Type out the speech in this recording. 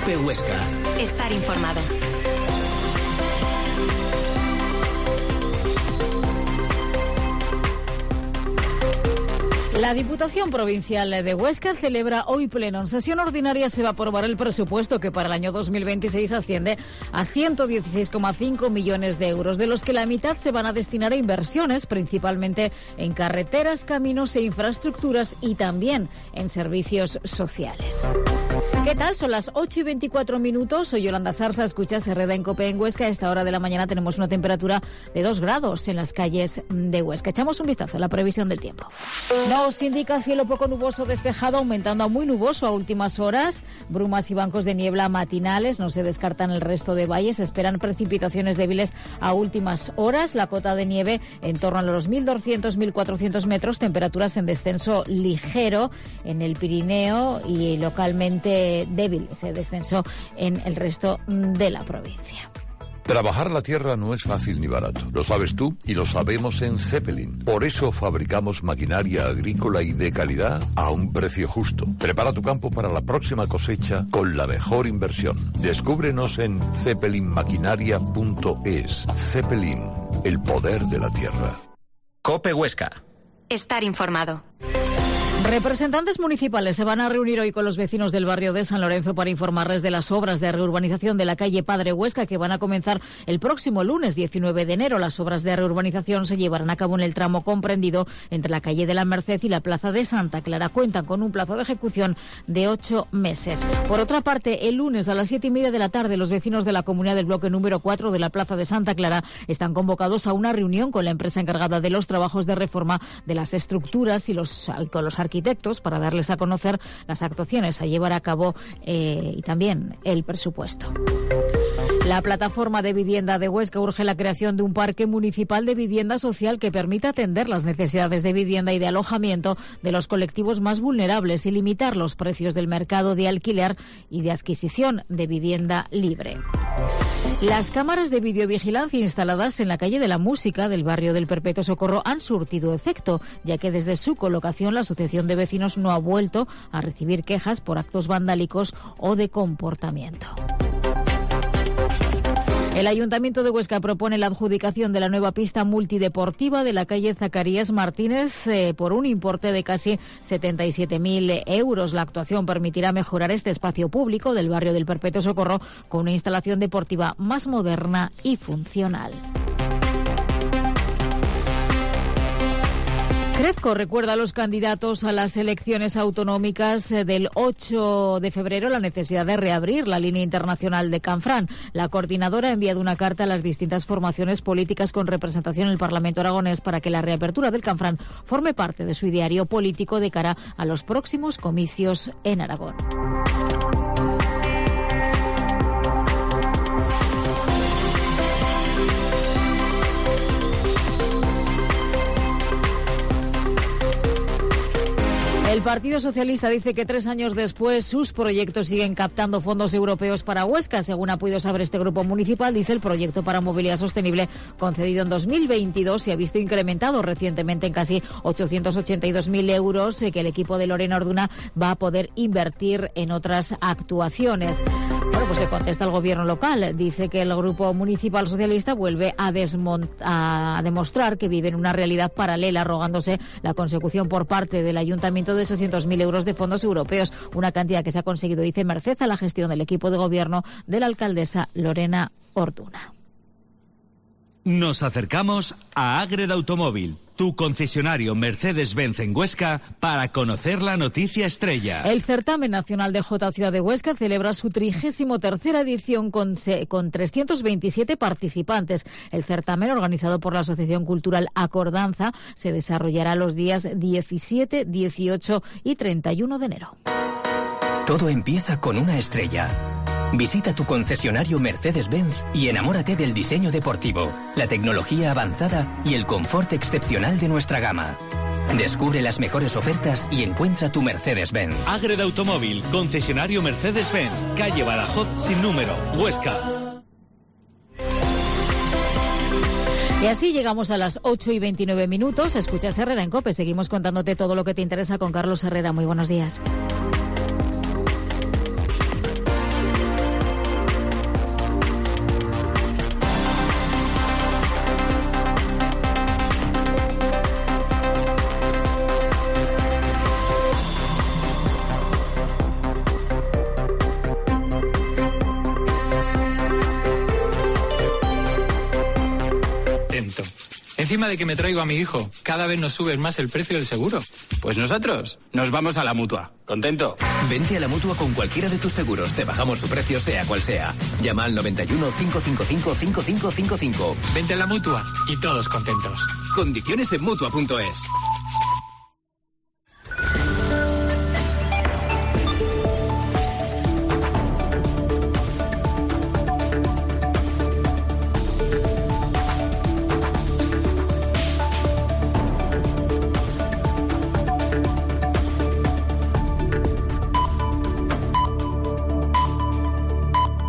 COPE Huesca. Estar informado. La Diputación Provincial de Huesca celebra hoy pleno. En sesión ordinaria se va a aprobar el presupuesto que para el año 2026 asciende a 116,5 millones de euros, de los que la mitad se van a destinar a inversiones, principalmente en carreteras, caminos e infraestructuras y también en servicios sociales. ¿Qué tal? Son las 8:24. Soy Yolanda Sarsa, escuchas Herrera en COPE en Huesca. A esta hora de la mañana tenemos una temperatura de 2 grados en las calles de Huesca. Echamos un vistazo a la previsión del tiempo. Nos indica cielo poco nuboso despejado, aumentando a muy nuboso a últimas horas. Brumas y bancos de niebla matinales. No se descartan el resto de valles. Se esperan precipitaciones débiles a últimas horas. La cota de nieve en torno a los 1.200-1.400 metros. Temperaturas en descenso ligero en el Pirineo y localmente débil ese descenso en el resto de la provincia. Trabajar la tierra no es fácil ni barato. Lo sabes tú y lo sabemos en Zeppelin. Por eso fabricamos maquinaria agrícola y de calidad a un precio justo. Prepara tu campo para la próxima cosecha con la mejor inversión. Descúbrenos en zeppelinmaquinaria.es. Zeppelin, el poder de la tierra. COPE Huesca. Estar informado. Representantes municipales se van a reunir hoy con los vecinos del barrio de San Lorenzo para informarles de las obras de reurbanización de la calle Padre Huesca que van a comenzar el próximo lunes 19 de enero. Las obras de reurbanización se llevarán a cabo en el tramo comprendido entre la calle de la Merced y la plaza de Santa Clara. Cuentan con un plazo de ejecución de 8 meses. Por otra parte, el lunes a las 7:30 de la tarde, los vecinos de la comunidad del bloque número 4 de la plaza de Santa Clara están convocados a una reunión con la empresa encargada de los trabajos de reforma de las estructuras y con los arquitectos para darles a conocer las actuaciones a llevar a cabo y también el presupuesto. La plataforma de vivienda de Huesca urge la creación de un parque municipal de vivienda social que permita atender las necesidades de vivienda y de alojamiento de los colectivos más vulnerables y limitar los precios del mercado de alquiler y de adquisición de vivienda libre. Las cámaras de videovigilancia instaladas en la calle de la Música del barrio del Perpetuo Socorro han surtido efecto, ya que desde su colocación la Asociación de Vecinos no ha vuelto a recibir quejas por actos vandálicos o de comportamiento. El Ayuntamiento de Huesca propone la adjudicación de la nueva pista multideportiva de la calle Zacarías Martínez por un importe de casi 77.000 euros. La actuación permitirá mejorar este espacio público del barrio del Perpetuo Socorro con una instalación deportiva más moderna y funcional. Crezco recuerda a los candidatos a las elecciones autonómicas del 8 de febrero la necesidad de reabrir la línea internacional de Canfrán. La coordinadora ha enviado una carta a las distintas formaciones políticas con representación en el Parlamento aragonés para que la reapertura del Canfrán forme parte de su ideario político de cara a los próximos comicios en Aragón. El Partido Socialista dice que 3 años después sus proyectos siguen captando fondos europeos para Huesca. Según ha podido saber este grupo municipal, dice el proyecto para movilidad sostenible concedido en 2022 se ha visto incrementado recientemente en casi 882.000 euros que el equipo de Lorena Orduna va a poder invertir en otras actuaciones. Bueno, pues le contesta el gobierno local. Dice que el grupo municipal socialista vuelve a demostrar que vive en una realidad paralela, arrogándose la consecución por parte del ayuntamiento de 800.000 euros de fondos europeos, una cantidad que se ha conseguido, dice, merced a la gestión del equipo de gobierno de la alcaldesa Lorena Orduna. Nos acercamos a Ágreda Automóvil, tu concesionario Mercedes-Benz en Huesca, para conocer la noticia estrella. El certamen nacional de Jota Ciudad de Huesca celebra su 33ª edición con 327 participantes. El certamen, organizado por la Asociación Cultural Acordanza, se desarrollará los días 17, 18 y 31 de enero. Todo empieza con una estrella. Visita tu concesionario Mercedes-Benz y enamórate del diseño deportivo, la tecnología avanzada y el confort excepcional de nuestra gama. Descubre las mejores ofertas y encuentra tu Mercedes-Benz. Ágreda Automóvil, concesionario Mercedes-Benz, calle Badajoz sin número, Huesca. Y así llegamos a las 8:29. Escuchas Herrera en COPE. Seguimos contándote todo lo que te interesa con Carlos Herrera. Muy buenos días. Encima de que me traigo a mi hijo, cada vez nos subes más el precio del seguro. Pues nosotros nos vamos a la Mutua. ¿Contento? Vente a la Mutua con cualquiera de tus seguros. Te bajamos su precio sea cual sea. Llama al 91 555 5555. Vente a la Mutua y todos contentos. Condiciones en Mutua.es.